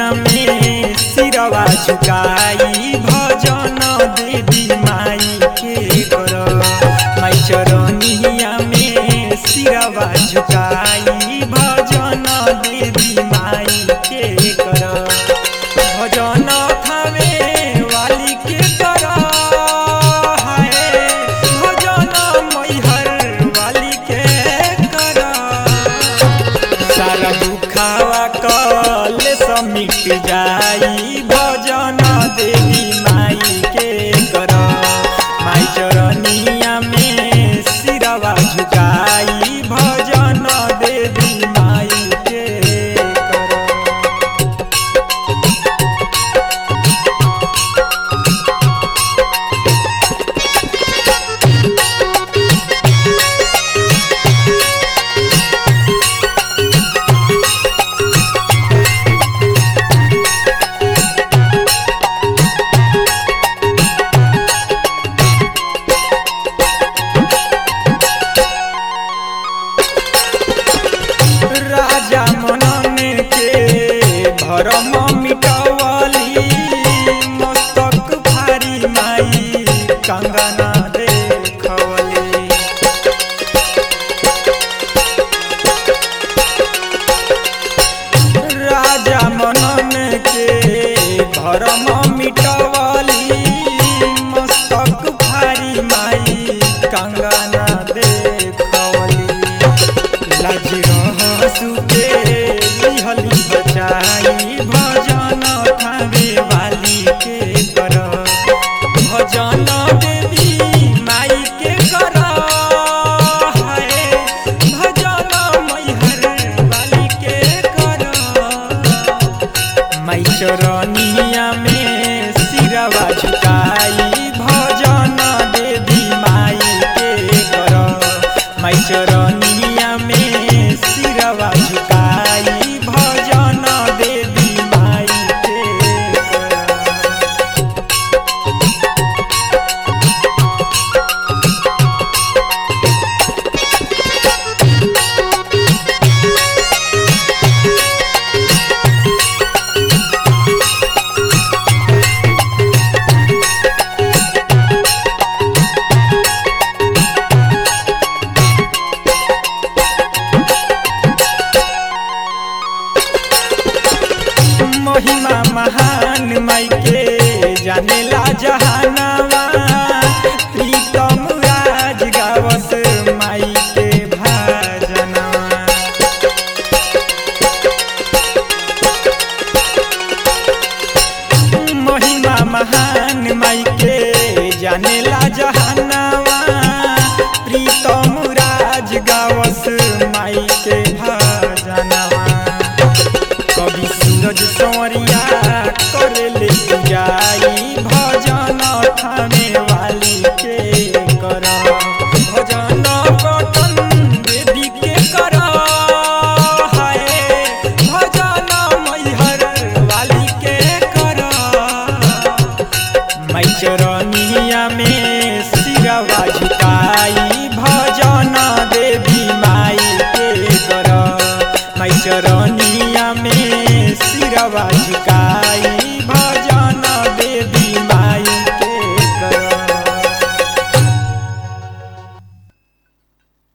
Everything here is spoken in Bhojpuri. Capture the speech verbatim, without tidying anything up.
चरनिया में सिरवा झुकाई भजन देवी माई के कर। माई चरनिया में सिरवा झुकाई भजन देवी माई के कर। भजन थावे वाली के कर है भजन मैहर वाली के कर। सारा दुखावा कल समिट जाई भजन देवी माई के कर। माई चरनिया में सिरवा झुकाई भजन देवी माई के कर। राजा मनन के भरम मिटवली मस्तक भारी माई कंगना देखवली। राजा मनन के भरम मिटवली मस्तक भारी माई कंगना देखवली। लाज सुके लिहली बचाई भजन थावे वाली के कर। भजन देवी माई के कर है भजन मैहर वाली के कर। माई चरनिया में सिरवा झुकाई भजन देवी माई के कर। माई चरनिया में सिरवा झुकाई भजन देवी माई के कर। महिमा महान माई के जानेला जहानावा। प्रीतम राज गावस माई के भजनवा। महिमा महान माई के जानेला जहानावा। प्रीतम राज गावस माई के भजनवा। कवि सूरज संवरिया करे ले पूजा